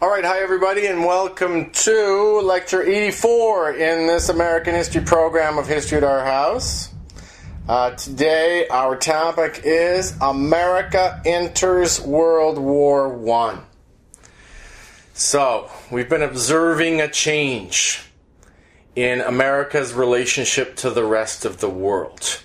Alright, hi everybody, and welcome to Lecture 84 in this American History program of History at Our House. Today, our topic is America Enters World War I. So, we've been observing a change in America's relationship to the rest of the world.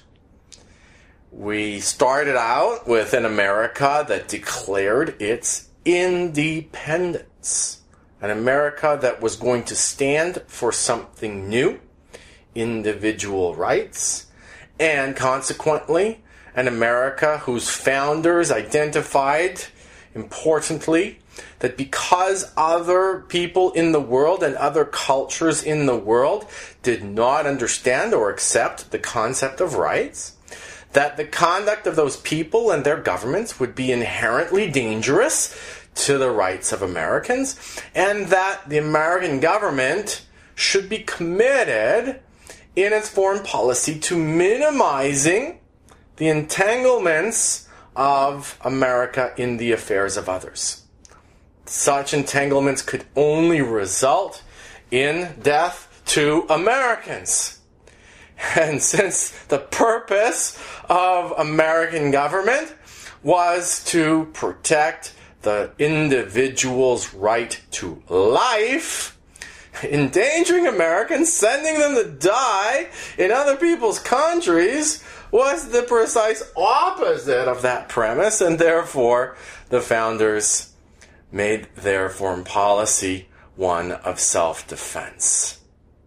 We started out with an America that declared its independence. An America that was going to stand for something new, individual rights, and consequently, an America whose founders identified, importantly, that because other people in the world and other cultures in the world did not understand or accept the concept of rights, that the conduct of those people and their governments would be inherently dangerous to the rights of Americans, and that the American government should be committed in its foreign policy to minimizing the entanglements of America in the affairs of others. Such entanglements could only result in death to Americans. And since the purpose of American government was to protect the individual's right to life, endangering Americans, sending them to die in other people's countries, was the precise opposite of that premise, and therefore the founders made their foreign policy one of self-defense.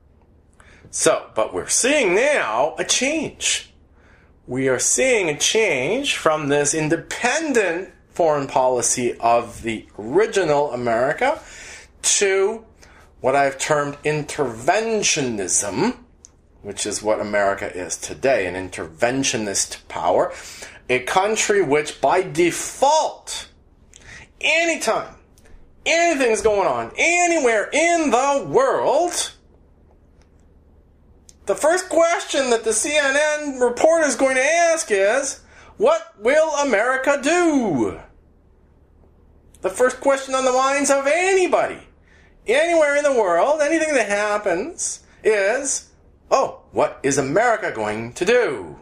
So, but we're seeing now a change. We are seeing a change from this independent foreign policy of the original America to what I've termed interventionism, which is what America is today, an interventionist power, a country which by default, anytime anything's going on anywhere in the world, the first question that the CNN reporter is going to ask is, what will America do? The first question on the minds of anybody, anywhere in the world, anything that happens is, what is America going to do?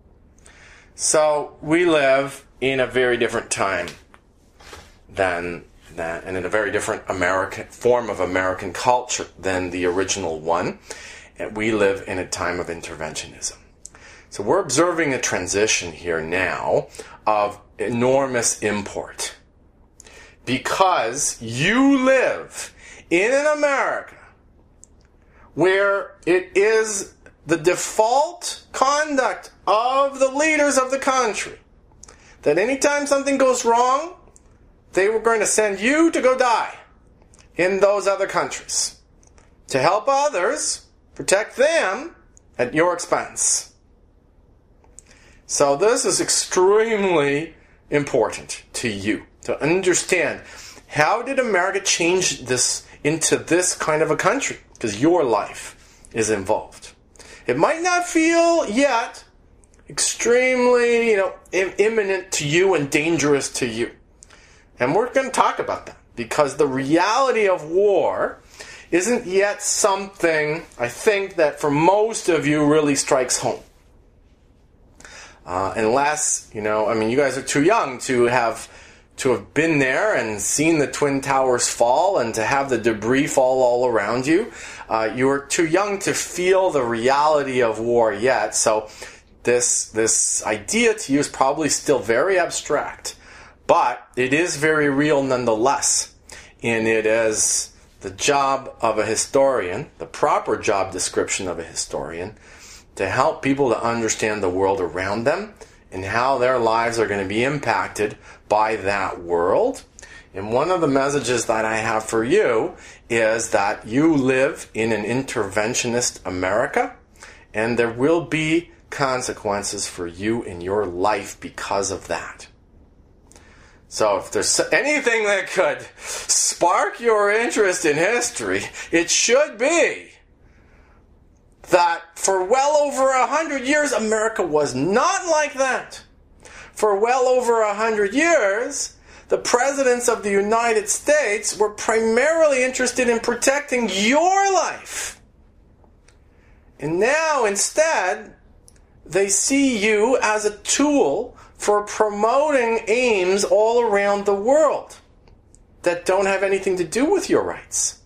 So we live in a very different time than that, and in a very different form of American culture than the original one. And we live in a time of interventionism. So we're observing a transition here now of enormous import. Because you live in an America where it is the default conduct of the leaders of the country that anytime something goes wrong, they were going to send you to go die in those other countries to help others, protect them at your expense. So this is extremely important to you to understand. How did America change this into this kind of a country? Because your life is involved. It might not feel yet extremely, imminent to you and dangerous to you. And we're going to talk about that because the reality of war isn't yet something, I think, that for most of you really strikes home. Unless, you guys are too young to have been there and seen the Twin Towers fall and to have the debris fall all around you. You're too young to feel the reality of war yet. So this idea to you is probably still very abstract. But it is very real nonetheless. And it is the job of a historian, the proper job description of a historian, to help people to understand the world around them and how their lives are going to be impacted by that world. And one of the messages that I have for you is that you live in an interventionist America, and there will be consequences for you in your life because of that. So if there's anything that could spark your interest in history, it should be that for well over 100 years, America was not like that. For well over 100 years, the presidents of the United States were primarily interested in protecting your life. And now, instead, they see you as a tool for promoting aims all around the world that don't have anything to do with your rights.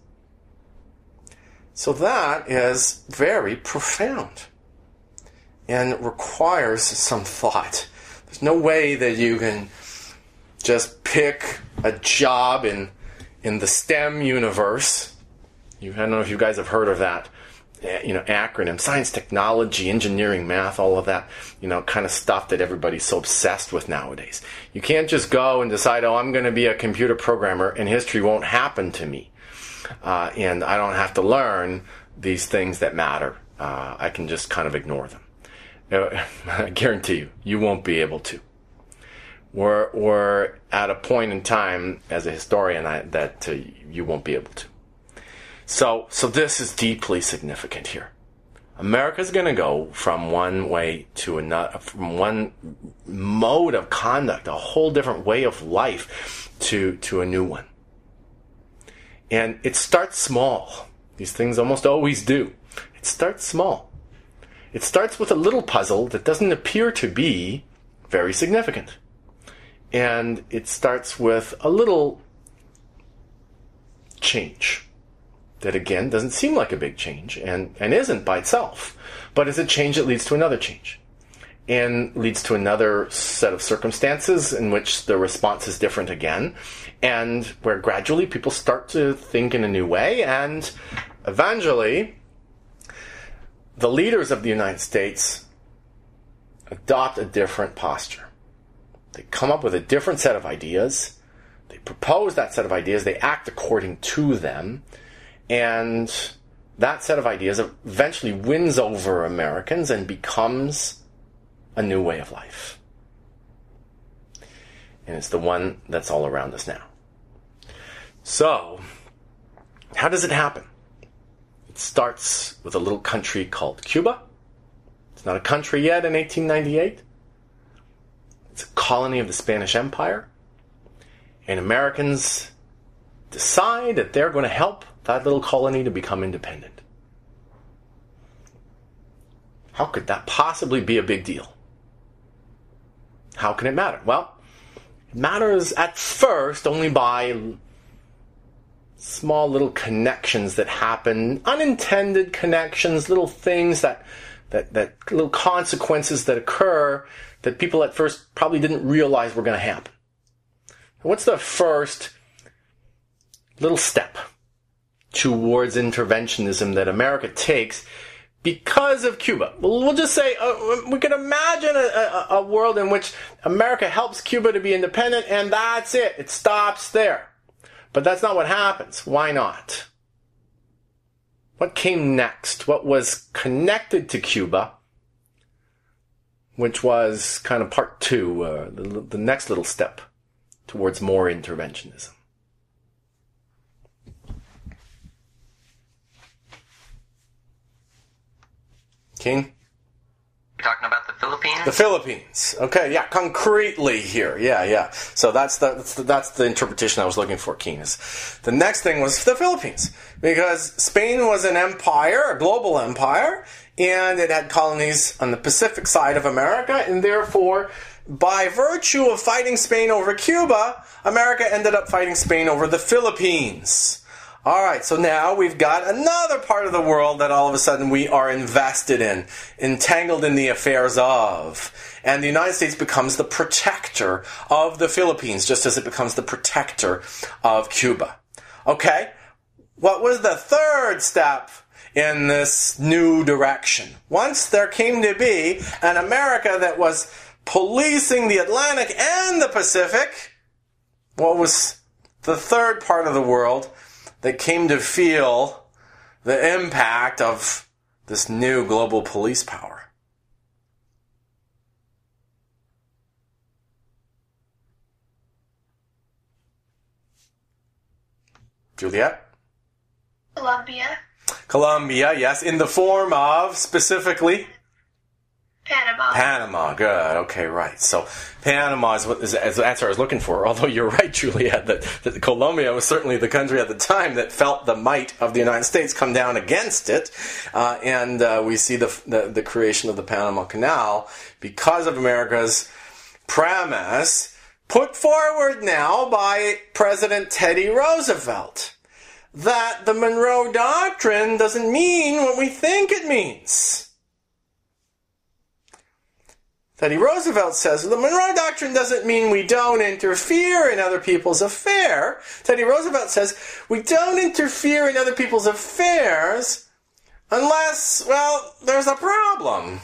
So that is very profound and requires some thought. There's no way that you can just pick a job in the STEM universe. I don't know if you guys have heard of that, acronym, science, technology, engineering, math, all of that, kind of stuff that everybody's so obsessed with nowadays. You can't just go and decide, I'm going to be a computer programmer and history won't happen to me. And I don't have to learn these things that matter. I can just kind of ignore them. I guarantee you, you won't be able to. We're at a point in time as a historian that you won't be able to. So this is deeply significant here. America's going to go from one way to another, from one mode of conduct, a whole different way of life, to a new one. And it starts small. These things almost always do. It starts small. It starts with a little puzzle that doesn't appear to be very significant. And it starts with a little change that, again, doesn't seem like a big change and isn't by itself. But it's a change that leads to another change and leads to another set of circumstances in which the response is different again, and where gradually people start to think in a new way, and eventually the leaders of the United States adopt a different posture. They come up with a different set of ideas, they propose that set of ideas, they act according to them, and that set of ideas eventually wins over Americans and becomes a new way of life. And it's the one that's all around us now. So, how does it happen? It starts with a little country called Cuba. It's not a country yet in 1898. It's a colony of the Spanish Empire. And Americans decide that they're going to help that little colony to become independent. How could that possibly be a big deal? How can it matter? Well, it matters at first only by small little connections that happen, unintended connections, little things that little consequences that occur that people at first probably didn't realize were going to happen. What's the first little step towards interventionism that America takes because of Cuba? We'll just say, we could imagine a world in which America helps Cuba to be independent, and that's it. It stops there. But that's not what happens. Why not? What came next? What was connected to Cuba, which was kind of part two, the next little step towards more interventionism? King? You're talking about the Philippines? The Philippines. Okay, yeah, concretely here. Yeah. So that's the interpretation I was looking for, King. The next thing was the Philippines. Because Spain was an empire, a global empire, and it had colonies on the Pacific side of America, and therefore, by virtue of fighting Spain over Cuba, America ended up fighting Spain over the Philippines. All right, so now we've got another part of the world that all of a sudden we are invested in, entangled in the affairs of. And the United States becomes the protector of the Philippines, just as it becomes the protector of Cuba. Okay, what was the third step in this new direction? Once there came to be an America that was policing the Atlantic and the Pacific, what was the third part of the world that came to feel the impact of this new global police power? Juliet? Colombia. Colombia, yes, in the form of, specifically? Panama. Panama, good. Okay, right. So Panama is the answer I was looking for. Although you're right, Juliet, that Colombia was certainly the country at the time that felt the might of the United States come down against it, and we see the creation of the Panama Canal because of America's premise put forward now by President Teddy Roosevelt that the Monroe Doctrine doesn't mean what we think it means. Teddy Roosevelt says, the Monroe Doctrine doesn't mean we don't interfere in other people's affairs. Teddy Roosevelt says, we don't interfere in other people's affairs unless, well, there's a problem.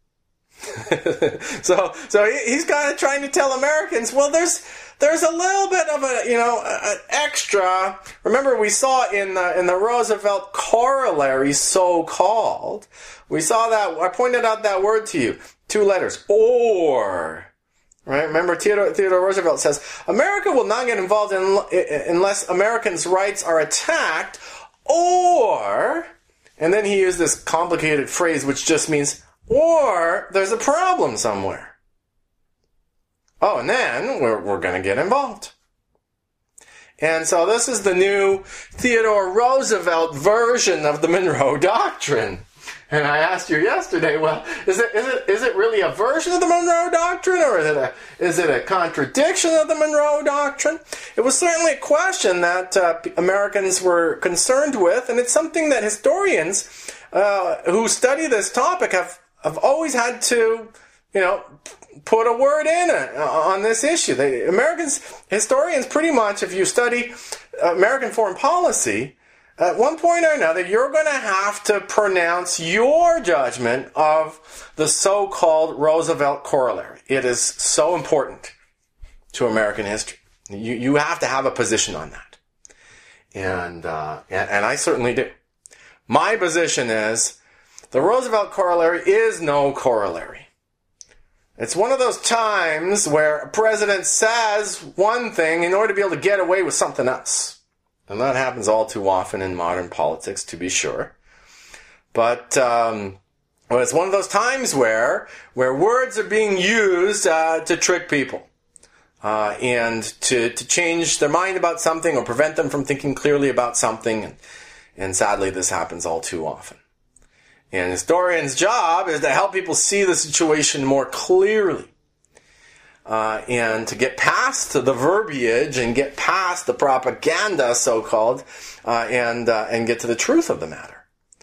so he's kind of trying to tell Americans, well, there's a little bit of an extra. Remember, we saw in the Roosevelt corollary, so-called, we saw that, I pointed out that word to you. 2 letters, or, right? Remember, Theodore Roosevelt says, America will not get involved unless Americans' rights are attacked, or, and then he used this complicated phrase which just means, or there's a problem somewhere. Oh, and then we're going to get involved. And so this is the new Theodore Roosevelt version of the Monroe Doctrine. And I asked you yesterday, well, is it really a version of the Monroe Doctrine, or is it a contradiction of the Monroe Doctrine? It was certainly a question that Americans were concerned with, and it's something that historians who study this topic have always had to, put a word in on this issue. Historians pretty much, if you study American foreign policy, at one point or another, you're going to have to pronounce your judgment of the so-called Roosevelt corollary. It is so important to American history. You have to have a position on that. And I certainly do. My position is the Roosevelt corollary is no corollary. It's one of those times where a president says one thing in order to be able to get away with something else. And that happens all too often in modern politics, to be sure. But it's one of those times where words are being used to trick people and to change their mind about something or prevent them from thinking clearly about something. And sadly, this happens all too often. And historians' job is to help people see the situation more clearly. And to get past the verbiage and get past the propaganda, so-called, and get to the truth of the matter.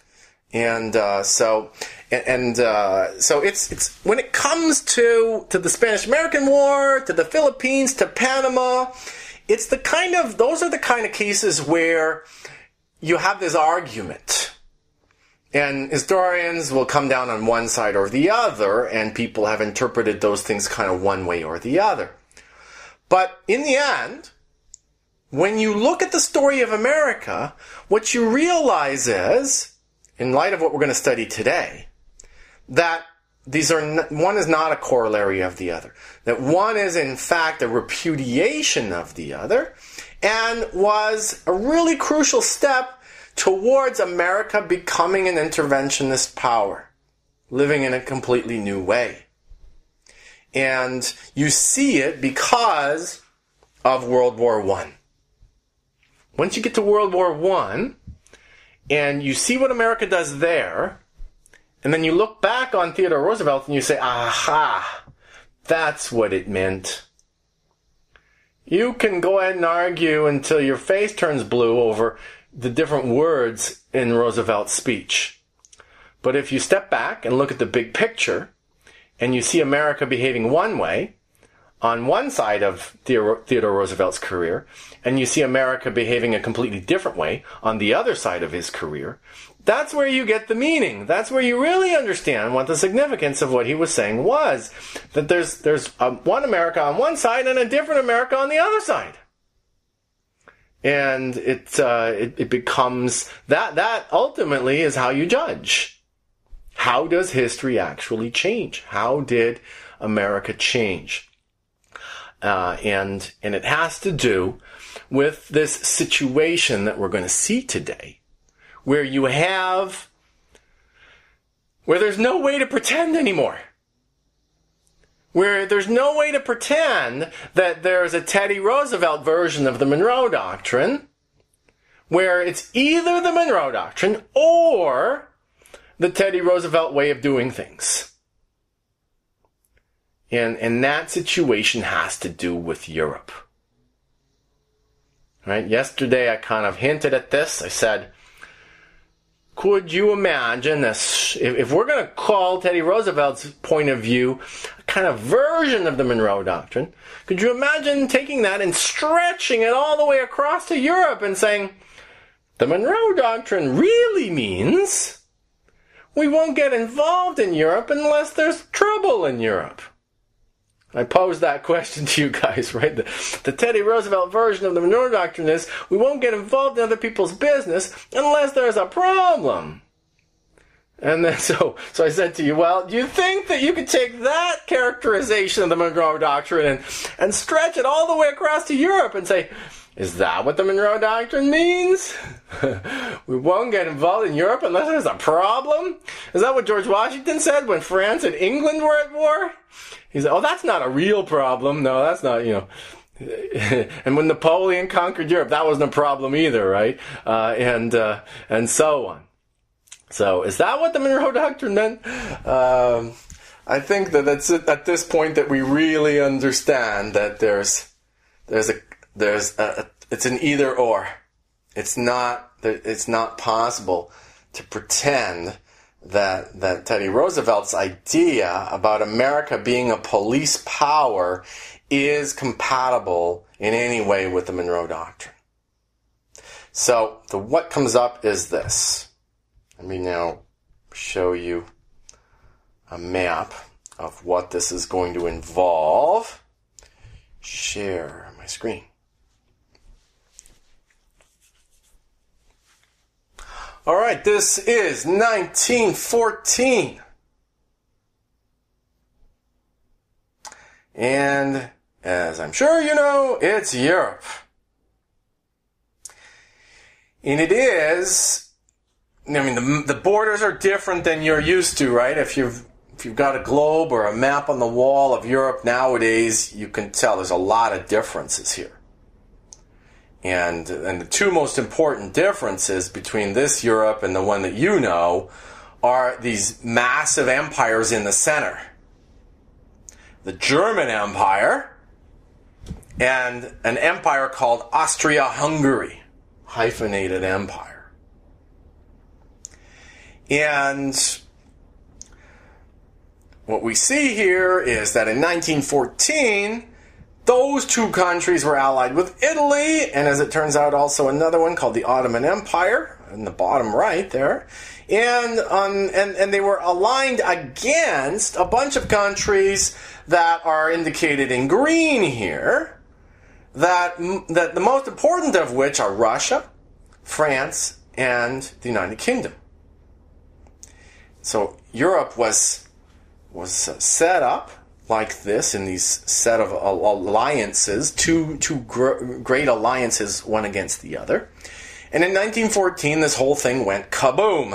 So it's when it comes to the Spanish-American War, to the Philippines, to Panama, those are the kind of cases where you have this argument. And historians will come down on one side or the other, and people have interpreted those things kind of one way or the other. But in the end, when you look at the story of America, what you realize is, in light of what we're going to study today, that one is not a corollary of the other. That one is, in fact, a repudiation of the other, and was a really crucial step towards America becoming an interventionist power, living in a completely new way. And you see it because of World War I. Once you get to World War I, and you see what America does there, and then you look back on Theodore Roosevelt and you say, aha, that's what it meant. You can go ahead and argue until your face turns blue over the different words in Roosevelt's speech. But if you step back and look at the big picture, and you see America behaving one way, on one side of Theodore Roosevelt's career, and you see America behaving a completely different way on the other side of his career, that's where you get the meaning. That's where you really understand what the significance of what he was saying was. That there's one America on one side and a different America on the other side. And it becomes, that ultimately is how you judge. How does history actually change? How did America change? And it has to do with this situation that we're going to see today, where there's no way to pretend anymore. where there's no way to pretend that there's a Teddy Roosevelt version of the Monroe Doctrine, where it's either the Monroe Doctrine or the Teddy Roosevelt way of doing things. And that situation has to do with Europe. Right? Yesterday I kind of hinted at this. I said, could you imagine this? If we're going to call Teddy Roosevelt's point of view a kind of version of the Monroe Doctrine, could you imagine taking that and stretching it all the way across to Europe and saying, the Monroe Doctrine really means we won't get involved in Europe unless there's trouble in Europe? I posed that question to you guys, right? The Teddy Roosevelt version of the Monroe Doctrine is, we won't get involved in other people's business unless there's a problem. And then so I said to you, well, do you think that you could take that characterization of the Monroe Doctrine and stretch it all the way across to Europe and say, is that what the Monroe Doctrine means? We won't get involved in Europe unless there's a problem? Is that what George Washington said when France and England were at war? He said, oh, that's not a real problem. No, that's not, And when Napoleon conquered Europe, that wasn't a problem either, right? And so on. So, is that what the Monroe Doctrine meant? I think that that's it, at this point that we really understand that it's an either or. It's not possible to pretend that Teddy Roosevelt's idea about America being a police power is compatible in any way with the Monroe Doctrine. So, what comes up is this. Let me now show you a map of what this is going to involve. Share my screen. All right, this is 1914. And as I'm sure you know, it's Europe. And it is, the borders are different than you're used to, right? If you've got a globe or a map on the wall of Europe nowadays, you can tell there's a lot of differences here. And the two most important differences between this Europe and the one that you know are these massive empires in the center. The German Empire and an empire called Austria-Hungary, hyphenated empire. And what we see here is that in 1914, those two countries were allied with Italy, and as it turns out, also another one called the Ottoman Empire, in the bottom right there. And they were aligned against a bunch of countries that are indicated in green here, that the most important of which are Russia, France, and the United Kingdom. So Europe was set up like this in these set of alliances, two great alliances, one against the other. And in 1914, this whole thing went kaboom.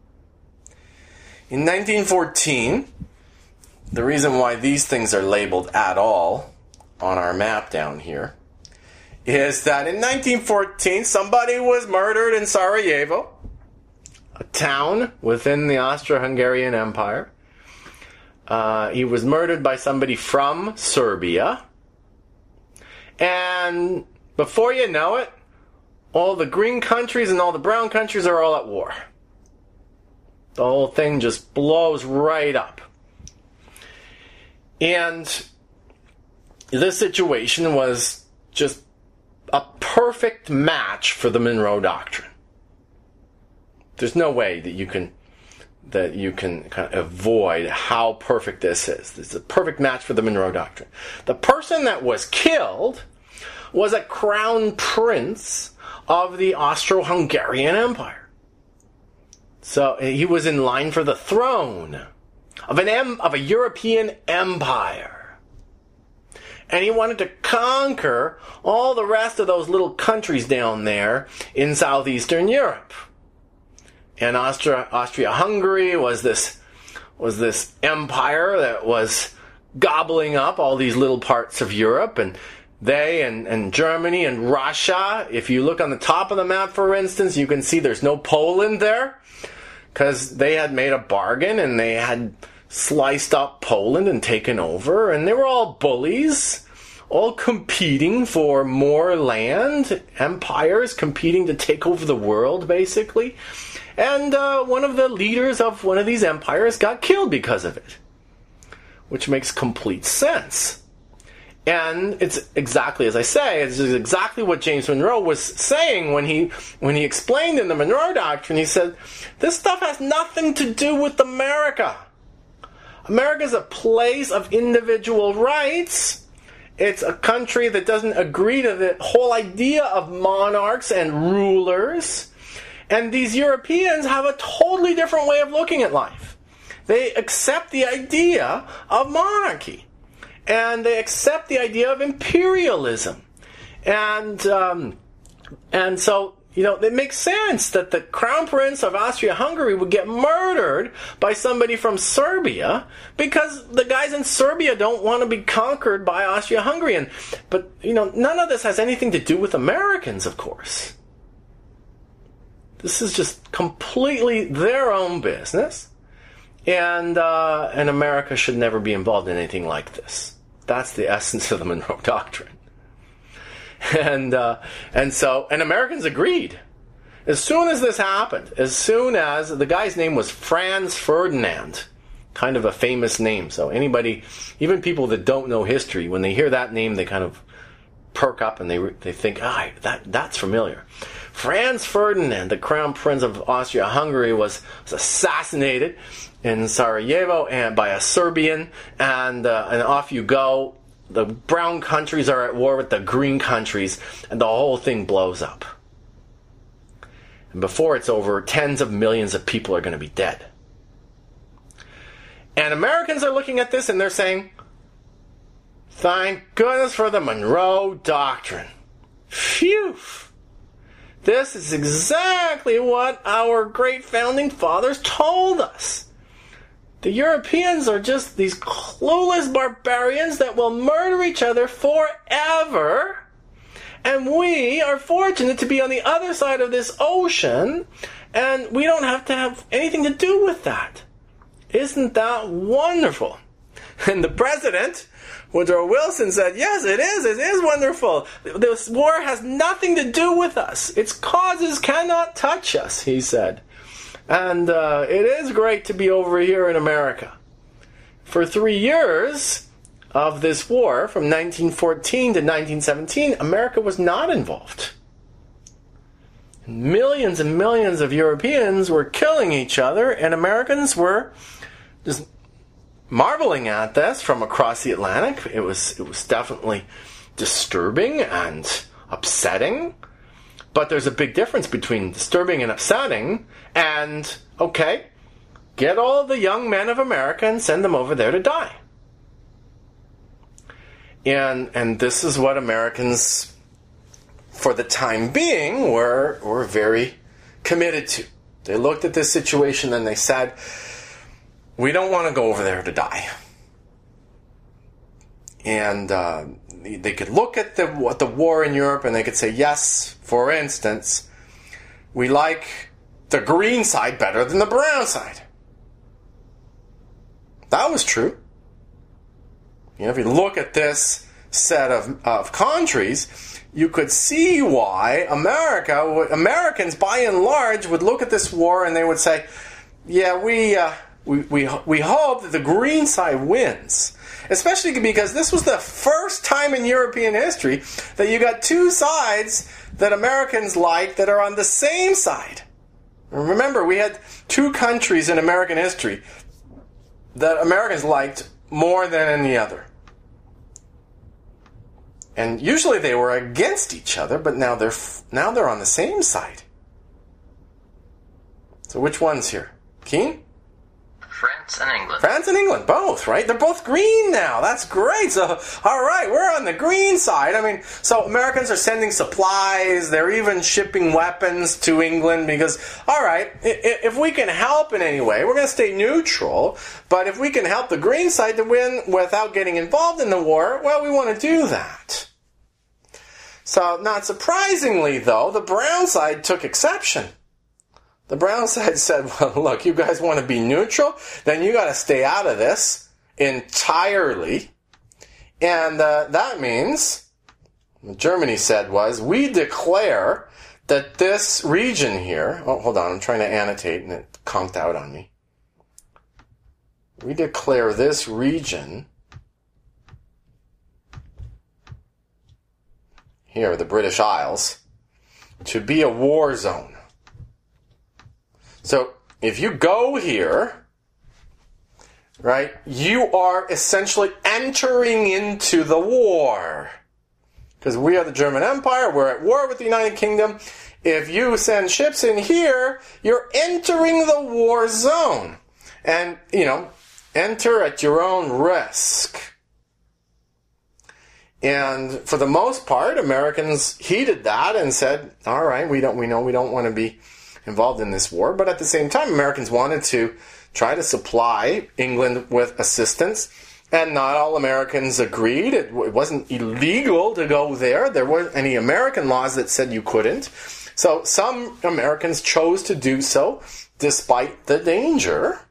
In 1914, the reason why these things are labeled at all on our map down here is that in 1914, somebody was murdered in Sarajevo, a town within the Austro-Hungarian Empire. He was murdered by somebody from Serbia. And before you know it, all the green countries and all the brown countries are all at war. The whole thing just blows right up. And this situation was just a perfect match for the Monroe Doctrine. There's no way that you can kind of avoid how perfect this is. This is a perfect match for the Monroe Doctrine. The person that was killed was a crown prince of the Austro-Hungarian Empire. So he was in line for the throne of a European empire. And he wanted to conquer all the rest of those little countries down there in southeastern Europe. And Austria-Hungary was this empire that was gobbling up all these little parts of Europe, and they and Germany and Russia. If you look on the top of the map, for instance, you can see there's no Poland there, because they had made a bargain and they had sliced up Poland and taken over, and they were all bullies, all competing for more land, empires competing to take over the world, basically. And one of the leaders of one of these empires got killed because of it, which makes complete sense. And it's exactly as I say, it's exactly what James Monroe was saying when he explained in the Monroe Doctrine. He said, this stuff has nothing to do with America. America is a place of individual rights. It's a country that doesn't agree to the whole idea of monarchs and rulers. And these Europeans have a totally different way of looking at life. They accept the idea of monarchy. And they accept the idea of imperialism. And so, it makes sense that the Crown Prince of Austria-Hungary would get murdered by somebody from Serbia because the guys in Serbia don't want to be conquered by Austria-Hungary. But, none of this has anything to do with Americans, of course. This is just completely their own business. And America should never be involved in anything like this. That's the essence of the Monroe Doctrine. And Americans agreed. As soon as this happened, as soon as the guy's name was Franz Ferdinand, kind of a famous name. So anybody, even people that don't know history, when they hear that name, they kind of perk up and they think, that's familiar. Franz Ferdinand, the Crown Prince of Austria-Hungary, was assassinated in Sarajevo and by a Serbian, and off you go. The brown countries are at war with the green countries, and the whole thing blows up. And before it's over, tens of millions of people are going to be dead. And Americans are looking at this and they're saying, thank goodness for the Monroe Doctrine. Phew! This is exactly what our great founding fathers told us. The Europeans are just these clueless barbarians that will murder each other forever. And we are fortunate to be on the other side of this ocean, and we don't have to have anything to do with that. Isn't that wonderful? And the president, Woodrow Wilson, said, yes, it is wonderful. This war has nothing to do with us. Its causes cannot touch us, he said. And it is great to be over here in America. For 3 years of this war, from 1914 to 1917, America was not involved. Millions and millions of Europeans were killing each other, and Americans were just marveling at this from across the Atlantic. It was definitely disturbing and upsetting. But there's a big difference between disturbing and upsetting and, okay, get all the young men of America and send them over there to die. And this is what Americans, for the time being, were very committed to. They looked at this situation and they said, we don't want to go over there to die. And they could look at the war in Europe and they could say, yes, for instance, we like the green side better than the brown side. That was true. If you look at this set of countries, you could see why Americans by and large would look at this war and they would say, yeah, we hope that the green side wins. Especially because this was the first time in European history that you got two sides that Americans liked that are on the same side. Remember, we had two countries in American history that Americans liked more than any other. And usually they were against each other, but now they're on the same side. So which one's here? Keen? France and England. France and England, both, right? They're both green now. That's great. So, all right, we're on the green side. I mean, so Americans are sending supplies. They're even shipping weapons to England because, all right, if we can help in any way, we're going to stay neutral. But if we can help the green side to win without getting involved in the war, well, we want to do that. So, not surprisingly, though, the brown side took exception. The brown side said, well, look, you guys want to be neutral? Then you got to stay out of this entirely. And that means, what Germany said was, we declare that this region here, oh, hold on, I'm trying to annotate and it conked out on me. We declare this region here, the British Isles, to be a war zone. So, if you go here, right, you are essentially entering into the war. Because we are the German Empire, we're at war with the United Kingdom. If you send ships in here, you're entering the war zone. And, enter at your own risk. And for the most part, Americans heeded that and said, all right, we don't want to be involved in this war, but at the same time, Americans wanted to try to supply England with assistance, and not all Americans agreed. It wasn't illegal to go there. There weren't any American laws that said you couldn't. So some Americans chose to do so despite the danger.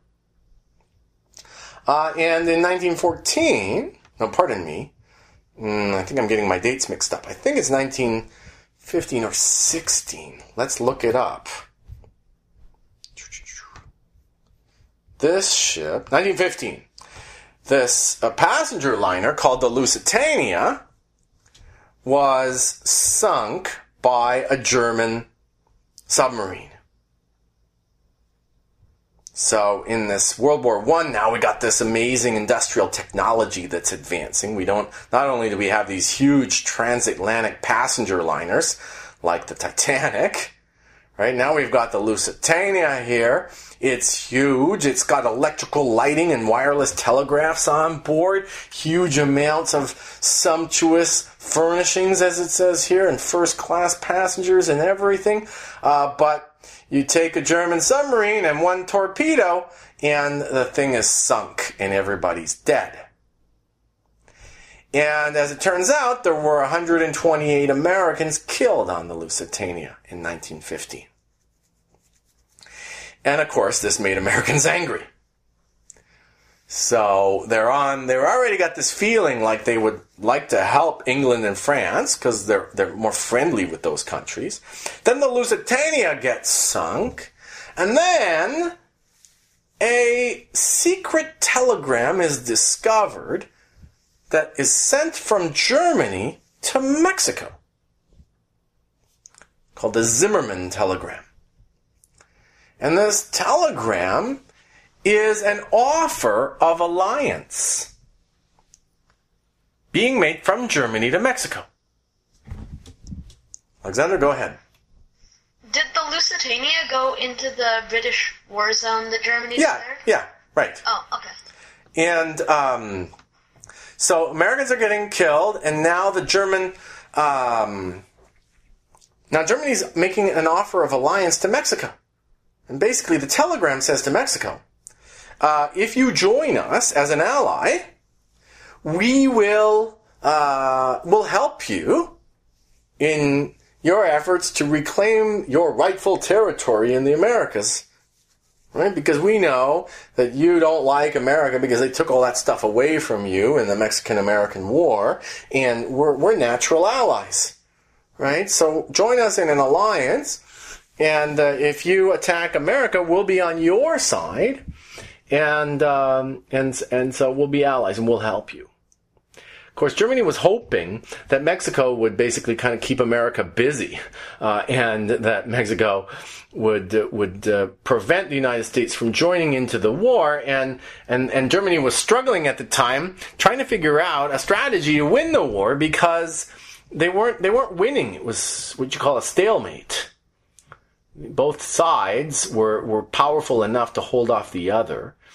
And in 1914, no, pardon me, I think I'm getting my dates mixed up. I think it's 1915 or 16. Let's look it up. This ship, 1915, this passenger liner called the Lusitania was sunk by a German submarine. So in this World War I now, we got this amazing industrial technology that's advancing. Not only do we have these huge transatlantic passenger liners like the Titanic, right? Now we've got the Lusitania here. It's huge. It's got electrical lighting and wireless telegraphs on board. Huge amounts of sumptuous furnishings, as it says here, and first-class passengers and everything. But you take a German submarine and one torpedo, and the thing is sunk, and everybody's dead. And as it turns out, there were 128 Americans killed on the Lusitania in 1915. And of course, this made Americans angry. So they already got this feeling like they would like to help England and France because they're more friendly with those countries. Then the Lusitania gets sunk, and then a secret telegram is discovered that is sent from Germany to Mexico, called the Zimmermann telegram. And this telegram is an offer of alliance being made from Germany to Mexico. Alexander, go ahead. Did the Lusitania go into the British war zone that Germany declared? Yeah, right. Oh, okay. And so Americans are getting killed, and now the German... now Germany's making an offer of alliance to Mexico. And basically the telegram says to Mexico, if you join us as an ally, we will help you in your efforts to reclaim your rightful territory in the Americas. Right? Because we know that you don't like America because they took all that stuff away from you in the Mexican-American War, and we're natural allies. Right? So join us in an alliance, and if you attack America, we'll be on your side, and so we'll be allies and we'll help you. Of course, Germany was hoping that Mexico would basically kind of keep America busy, and that Mexico would prevent the United States from joining into the war, and Germany was struggling at the time, trying to figure out a strategy to win the war because they weren't winning. It was what you call a stalemate. Both sides were powerful enough to hold off the other.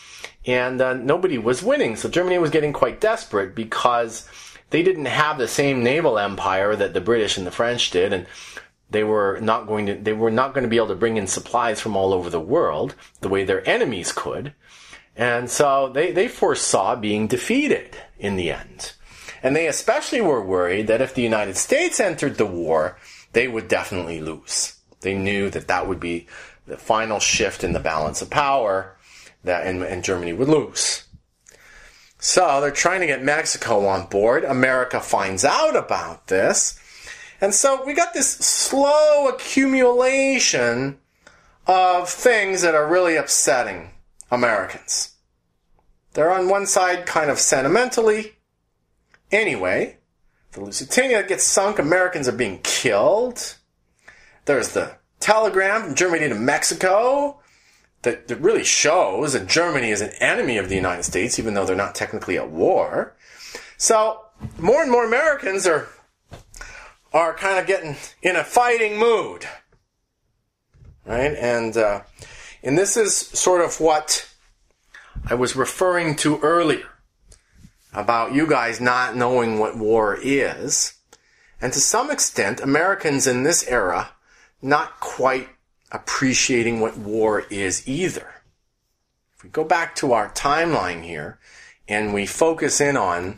and nobody was winning. So Germany was getting quite desperate because they didn't have the same naval empire that the British and the French did, and they were not going to be able to bring in supplies from all over the world the way their enemies could. And so they foresaw being defeated in the end. And they especially were worried that if the United States entered the war, they would definitely lose. They knew that would be the final shift in the balance of power, and Germany would lose. So they're trying to get Mexico on board. America finds out about this. And so we got this slow accumulation of things that are really upsetting Americans. They're on one side kind of sentimentally. Anyway, the Lusitania gets sunk, Americans are being killed. There's the telegram from Germany to Mexico that really shows that Germany is an enemy of the United States, even though they're not technically at war. So more and more Americans are kind of getting in a fighting mood, right? And this is sort of what I was referring to earlier about you guys not knowing what war is. And to some extent, Americans in this era not quite appreciating what war is either. If we go back to our timeline here and we focus in on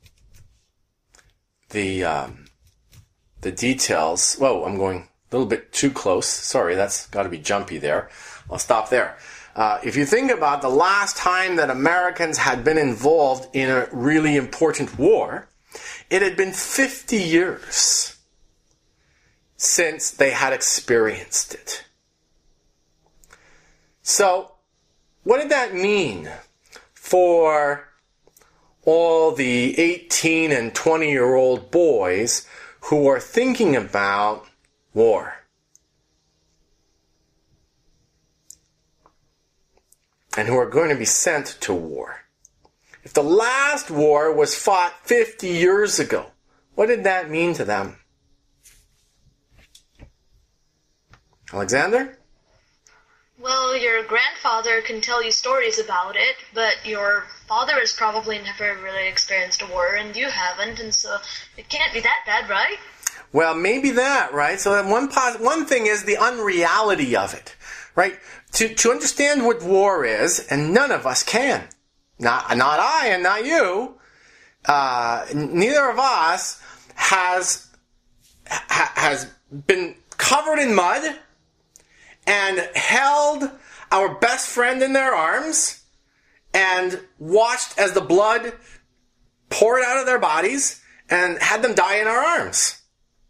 the details. Whoa, I'm going a little bit too close. Sorry, that's got to be jumpy there. I'll stop there. If you think about the last time that Americans had been involved in a really important war, it had been 50 years since they had experienced it. So, what did that mean for all the 18 and 20-year-old boys who are thinking about war? And who are going to be sent to war? If the last war was fought 50 years ago, what did that mean to them? Alexander? Well, your grandfather can tell you stories about it, but your father has probably never really experienced a war, and you haven't, and so it can't be that bad, right? Well, maybe that, right? So one thing is the unreality of it, right? To understand what war is, and none of us can. Not I and not you. Neither of us has been covered in mud and held our best friend in their arms and watched as the blood poured out of their bodies and had them die in our arms.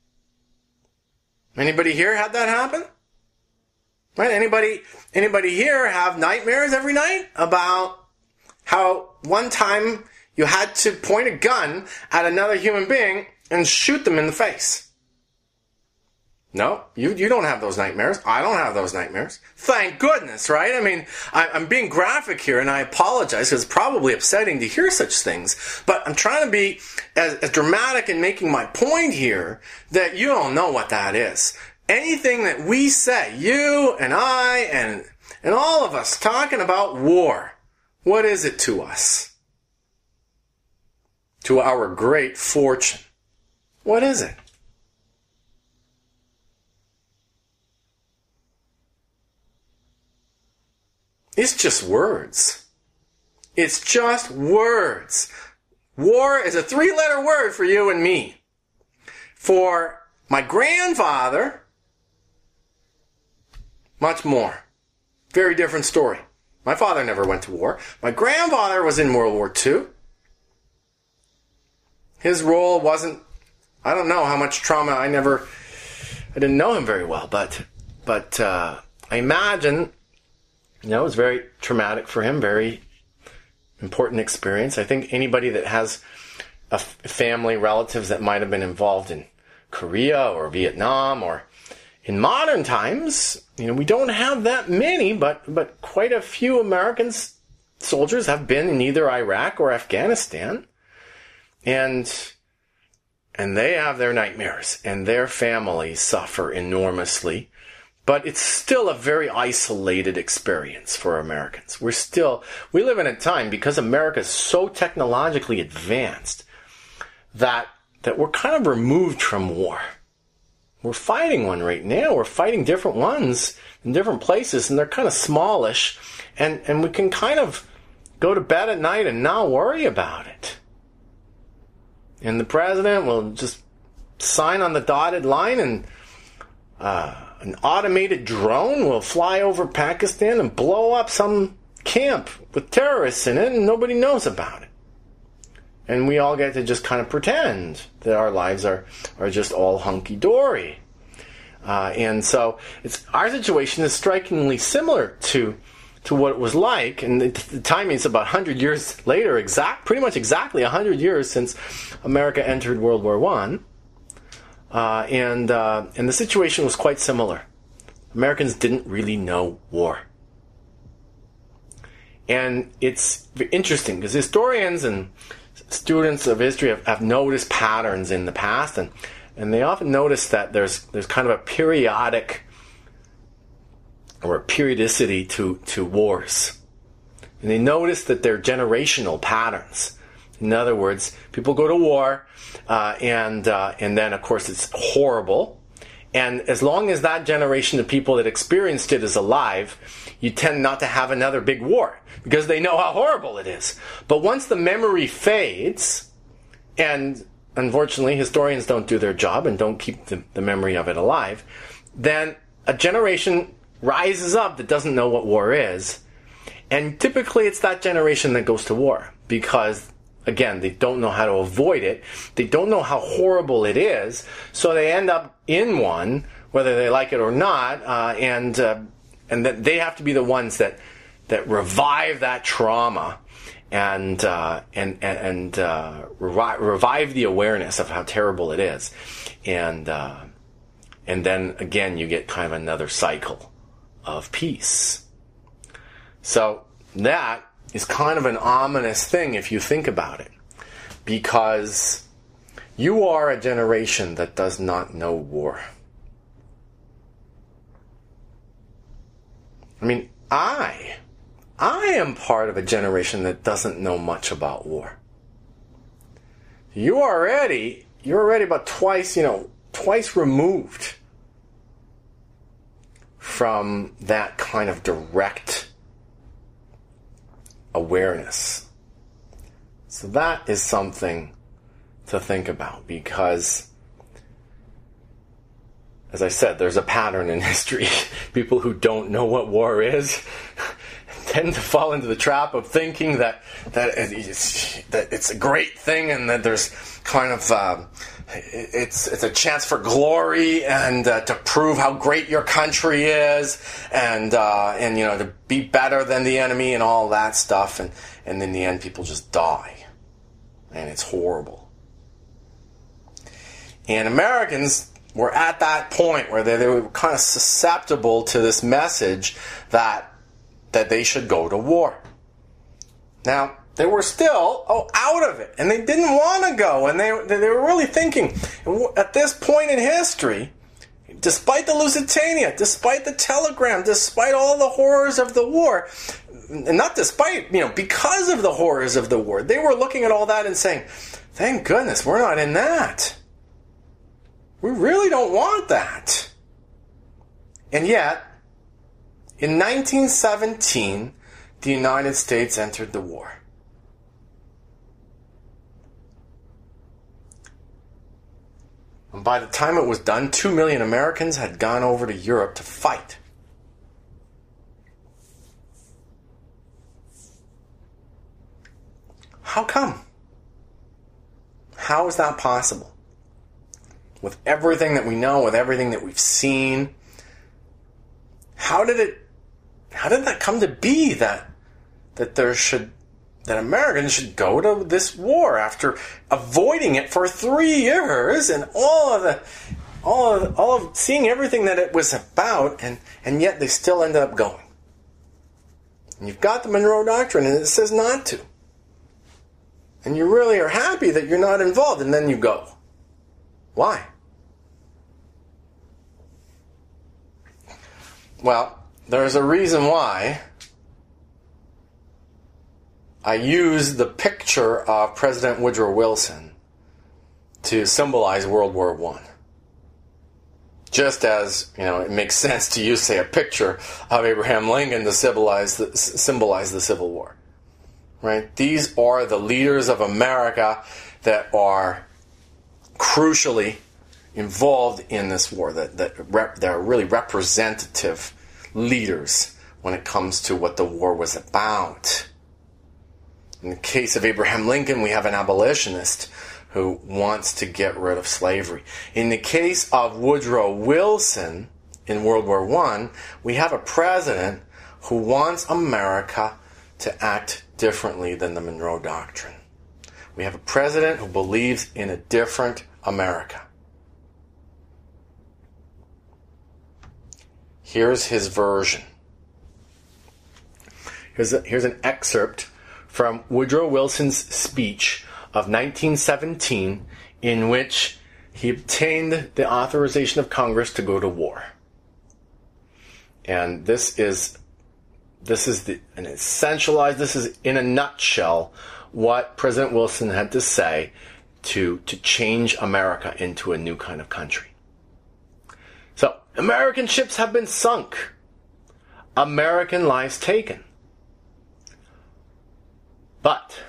Anybody here had that happen? Right? Anybody here have nightmares every night about how one time you had to point a gun at another human being and shoot them in the face? No, you don't have those nightmares. I don't have those nightmares. Thank goodness, right? I mean, I'm being graphic here, and I apologize because it's probably upsetting to hear such things. But I'm trying to be as dramatic in making my point here that you don't know what that is. Anything that we say, you and I and all of us talking about war, what is it to us? To our great fortune. What is it? It's just words. It's just words. War is a 3-letter word for you and me. For my grandfather, much more. Very different story. My father never went to war. My grandfather was in World War II. His role wasn't, I don't know how much trauma, I didn't know him very well, but I imagine, it was very traumatic for him, very important experience. I think anybody that has a family, relatives that might have been involved in Korea or Vietnam or in modern times, we don't have that many, but quite a few American soldiers have been in either Iraq or Afghanistan. And they have their nightmares, and their families suffer enormously But it's still a very isolated experience for Americans. We live in a time, because America is so technologically advanced, that we're kind of removed from war. We're fighting one right now. We're fighting different ones in different places, and they're kind of smallish, and we can kind of go to bed at night and not worry about it. And the president will just sign on the dotted line, and an automated drone will fly over Pakistan and blow up some camp with terrorists in it, and nobody knows about it. And we all get to just kind of pretend that our lives are just all hunky-dory. And so our situation is strikingly similar to what it was like, and the timing is about 100 years later, pretty much exactly 100 years since America entered World War I. And the situation was quite similar. Americans didn't really know war. And it's interesting because historians and students of history have noticed patterns in the past, and they often notice that there's kind of a periodic or a periodicity to wars. And they notice that they're generational patterns. In other words, people go to war, and then, of course, it's horrible. And as long as that generation of people that experienced it is alive, you tend not to have another big war, because they know how horrible it is. But once the memory fades, and unfortunately historians don't do their job and don't keep the memory of it alive, then a generation rises up that doesn't know what war is. And typically it's that generation that goes to war, because again, they don't know how to avoid it. They don't know how horrible it is. So they end up in one, whether they like it or not, and that they have to be the ones that revive that trauma and revive the awareness of how terrible it is. And then again, you get kind of another cycle of peace. So that is kind of an ominous thing if you think about it, because you are a generation that does not know war. I mean, I am part of a generation that doesn't know much about war. You're already about twice removed from that kind of direct awareness. So that is something to think about, because, as I said, there's a pattern in history. People who don't know what war is tend to fall into the trap of thinking that it's a great thing, and that there's kind of it's a chance for glory and to prove how great your country is, and to be better than the enemy and all that stuff, and in the end people just die, and it's horrible. And Americans were at that point where they were kind of susceptible to this message that they should go to war. Now, they were still out of it, and they didn't want to go, and they were really thinking, at this point in history, despite the Lusitania, despite the telegram, despite all the horrors of the war, and not despite, because of the horrors of the war, they were looking at all that and saying, thank goodness we're not in that. We really don't want that. And yet, in 1917, the United States entered the war. And by the time it was done, 2 million Americans had gone over to Europe to fight. How come? How is that possible? With everything that we know, with everything that we've seen, how did that come to be that Americans should go to this war after avoiding it for 3 years and all of seeing everything that it was about, and yet they still ended up going? And you've got the Monroe Doctrine, and it says not to. And you really are happy that you're not involved, and then you go. Why? Well, there's a reason why I use the picture of President Woodrow Wilson to symbolize World War I. Just as, it makes sense to use, say, a picture of Abraham Lincoln to symbolize the Civil War. Right? These are the leaders of America that are crucially involved in this war, that are really representative leaders when it comes to what the war was about. In the case of Abraham Lincoln, we have an abolitionist who wants to get rid of slavery. In the case of Woodrow Wilson in World War I, we have a president who wants America to act differently than the Monroe Doctrine. We have a president who believes in a different America. Here's his version. Here's an excerpt from Woodrow Wilson's speech of 1917, in which he obtained the authorization of Congress to go to war. And this is in a nutshell what President Wilson had to say to change America into a new kind of country. So, American ships have been sunk. American lives taken. But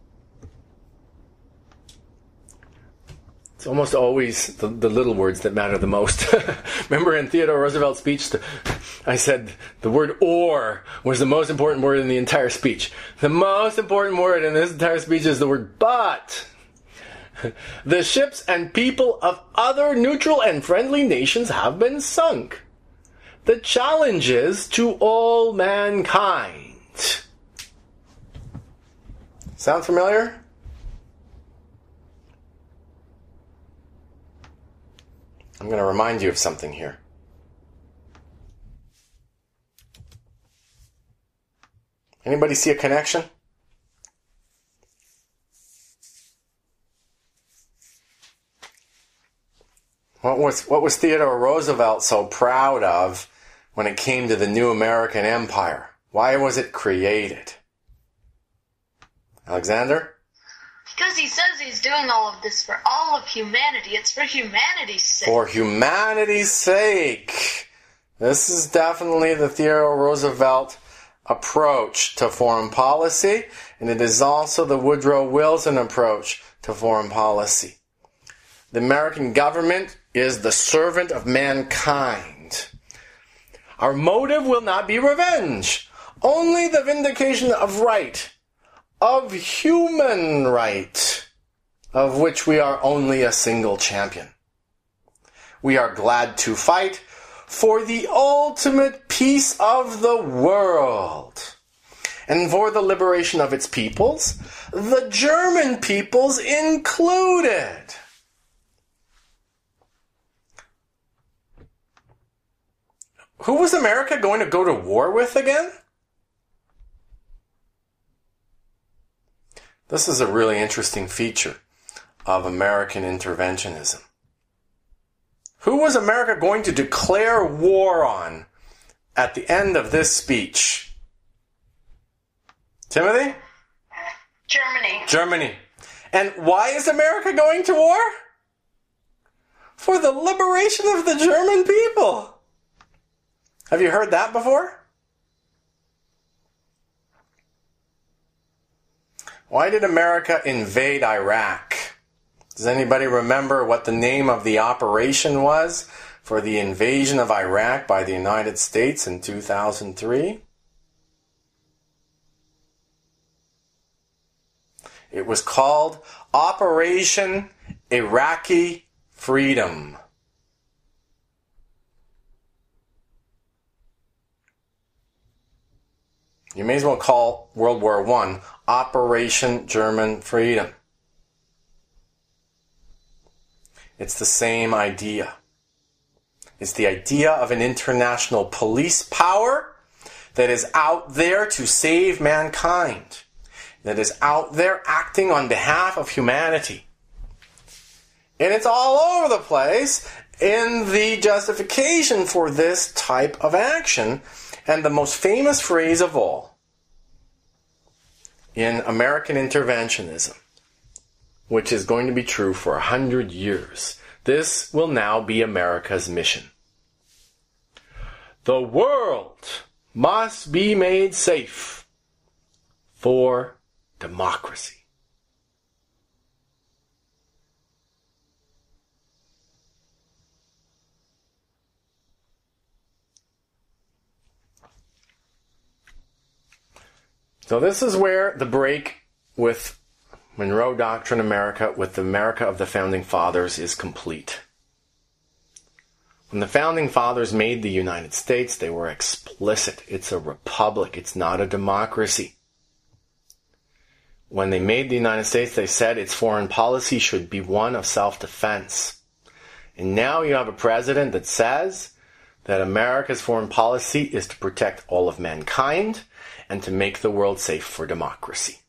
it's almost always the little words that matter the most. Remember in Theodore Roosevelt's speech, I said the word "or" was the most important word in the entire speech. The most important word in this entire speech is the word "but." The ships and people of other neutral and friendly nations have been sunk. The challenge is to all mankind. Sound familiar? I'm going to remind you of something here. Anybody see a connection? What was Theodore Roosevelt so proud of when it came to the new American empire? Why was it created? Alexander? Because he says he's doing all of this for all of humanity. It's for humanity's sake. For humanity's sake. This is definitely the Theodore Roosevelt approach to foreign policy, and it is also the Woodrow Wilson approach to foreign policy. The American government is the servant of mankind. Our motive will not be revenge, only the vindication of right, of human right, of which we are only a single champion. We are glad to fight for the ultimate peace of the world, and for the liberation of its peoples, the German peoples included. Who was America going to go to war with again? This is a really interesting feature of American interventionism. Who was America going to declare war on at the end of this speech? Timothy? Germany. And why is America going to war? For the liberation of the German people. Have you heard that before? Why did America invade Iraq? Does anybody remember what the name of the operation was for the invasion of Iraq by the United States in 2003? It was called Operation Iraqi Freedom. You may as well call World War I Operation German Freedom. It's the same idea. It's the idea of an international police power that is out there to save mankind, that is out there acting on behalf of humanity. And it's all over the place, in the justification for this type of action, and the most famous phrase of all in American interventionism, which is going to be true for 100 years. This will now be America's mission. The world must be made safe for democracy. So this is where the break with Monroe Doctrine America, with the America of the Founding Fathers, is complete. When the Founding Fathers made the United States, they were explicit. It's a republic. It's not a democracy. When they made the United States, they said its foreign policy should be one of self-defense. And now you have a president that says that America's foreign policy is to protect all of mankind and to make the world safe for democracy.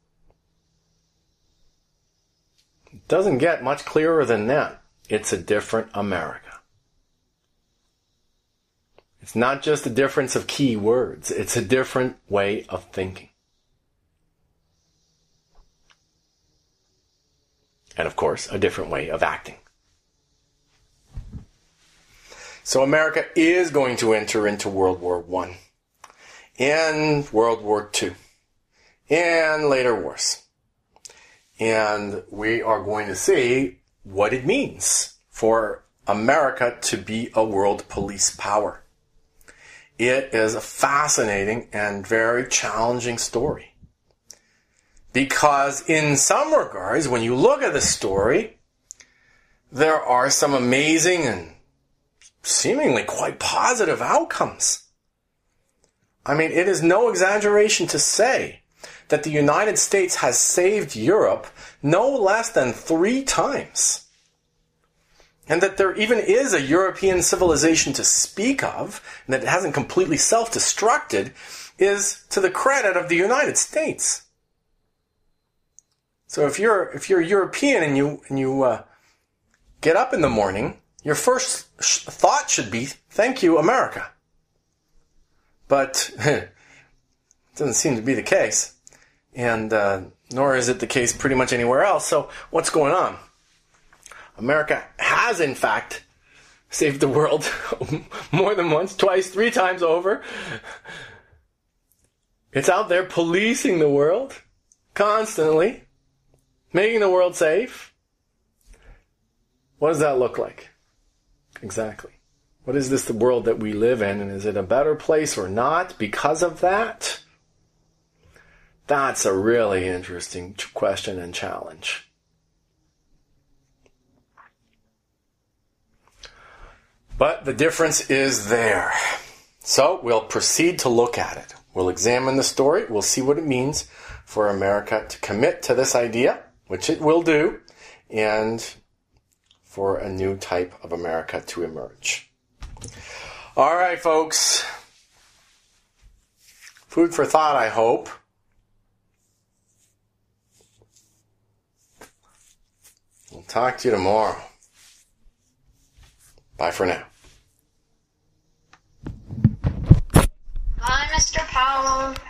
It doesn't get much clearer than that. It's a different America. It's not just a difference of key words. It's a different way of thinking. And of course, a different way of acting. So America is going to enter into World War I and World War II and later wars. And we are going to see what it means for America to be a world police power. It is a fascinating and very challenging story. Because in some regards, when you look at the story, there are some amazing and seemingly quite positive outcomes. I mean, it is no exaggeration to say that the United States has saved Europe no less than 3 times. And that there even is a European civilization to speak of, and that it hasn't completely self-destructed, is to the credit of the United States. So if you're European and you get up in the morning, your first thought should be, thank you, America. But it doesn't seem to be the case. And nor is it the case pretty much anywhere else. So what's going on? America has, in fact, saved the world more than once, twice, 3 times over. It's out there policing the world constantly, making the world safe. What does that look like? Exactly. What is this, the world that we live in, and is it a better place or not because of that? That's a really interesting question and challenge. But the difference is there. So we'll proceed to look at it. We'll examine the story. We'll see what it means for America to commit to this idea, which it will do, and for a new type of America to emerge. All right, folks. Food for thought, I hope. We'll talk to you tomorrow. Bye for now. Bye, Mr. Powell.